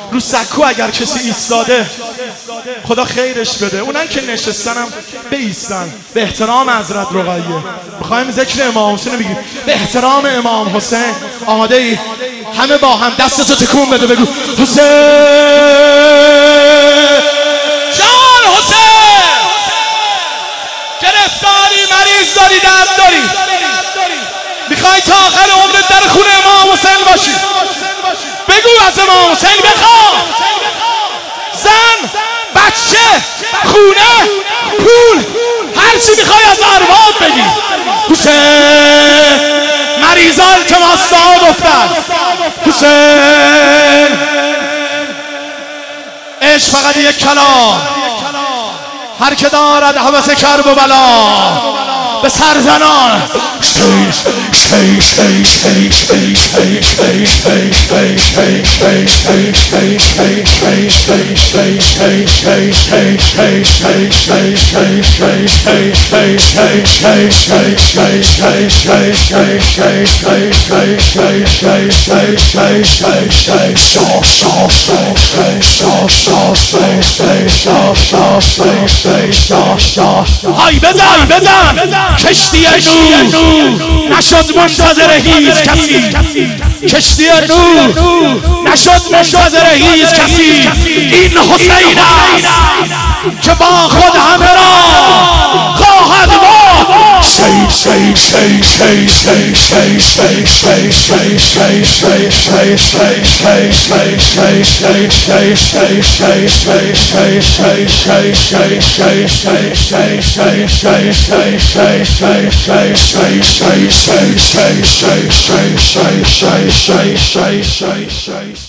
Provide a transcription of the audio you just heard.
رو سکو اگر کسی ایستاده خدا خیرش بده، اونن که نشستنم بایستن به احترام حضرت رقیه. میخوایم ذکر امام حسین بگیم به احترام امام حسین. آماده ای؟ همه با هم دستتو تکون بده بگو حسین جان، حسین گرفتاری، مریض داری، درد داری، میخوای تا آخر عمرت در خونه امام حسین باشی، بگو از امام حسین بخوا. زن، بچه، خونه، پول، هر چی میخوای از ارباب بگی. حسین مریضا التماس دعا گفتن. حسین عشق فقط یک کلام، هر که دارد هوس کرب و بلا به سرزنان های بزن کشتی نور نشد منتظر هیچ کسی، کشتی نور نشد منتظر هیچ کسی. این حسین است که با خود همه را خواهد برد. Shay